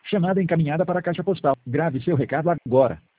Chamada encaminhada para a caixa postal. Grave seu recado agora.